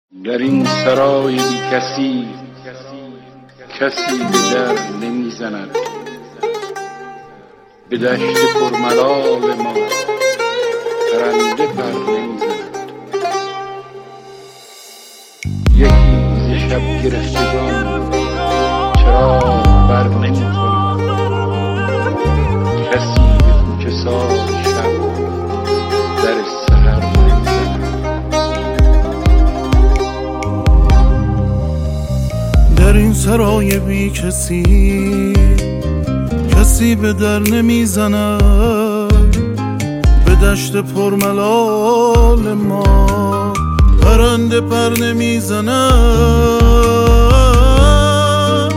در این سرای بی کسی کسی به در نمی زند، به دشت پرملال ما پرنده پر نمی زند. یکی ز شب گرفتگان چراغ بر نمی کند، کسی به کوچه سار شب در سحر نمی زند. در این سرای بی کسی به در نمی زند، به دشت پرملال ما پرنده پر نمی زند.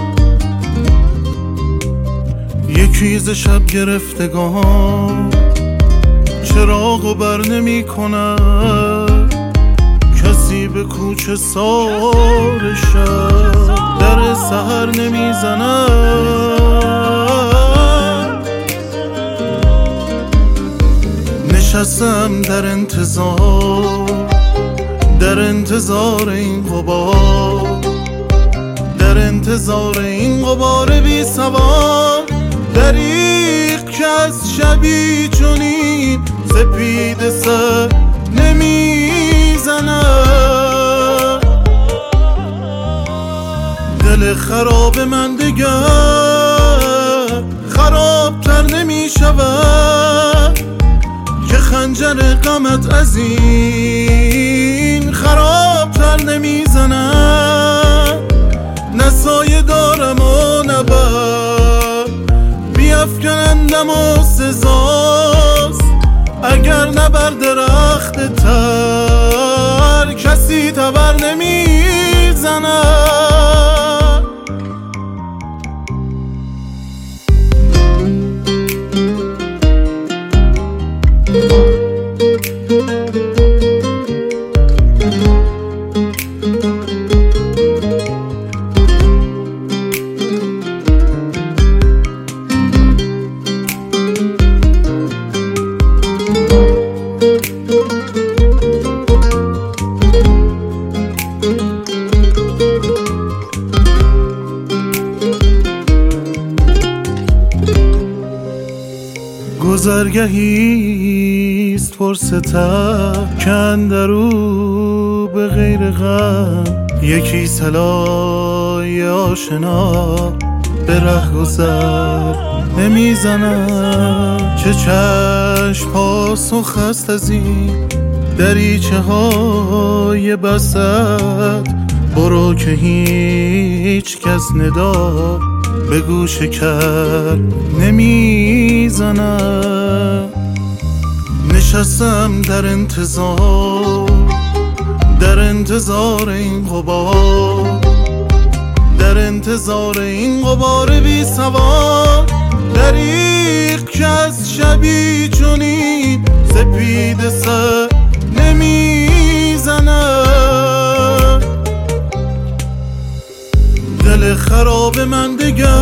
یکی ز شب گرفتگان چراغ بر نمی کند، کسی به کوچه سار شب در سحر نمی زند. نشستم در انتظار این غبار، در انتظار این غبار بی سوار، دریغ که از شبی چنین سپیده سر نمی زند. دل خراب من دگر خرابتر نمی شود، که خنجر غمت از این خرابتر نمی زند. نه سایه دارم و نه بر بیفکنندم و سزاست، اگر نه بر درخت تر کسی تبر نمی زند. گذرگهیست پرستر که اندرو به غیر غم، یکی صلای آشنا به ره گذر نمی زند. چه چشم پاسخ است از این دریچه های بسط، برو که هیچ کس ندا به گوش کر نمی زند. نشستم در انتظار این غبار، در انتظار این غبار بی سوار، دریغ که از شبی چنین سپیده سر نمی زند. دل خراب من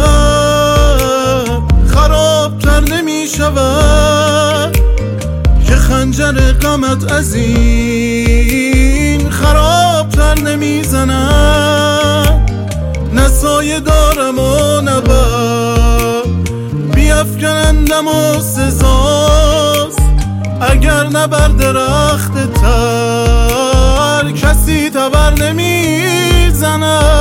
دگر خرابتر نمی شود، که خنجر غمت از این خرابتر نمی زند. نه سایه دارم و نه بر بیفکنندم و سزاست، اگر نه بر درخت تر کسی تبر نمی زند.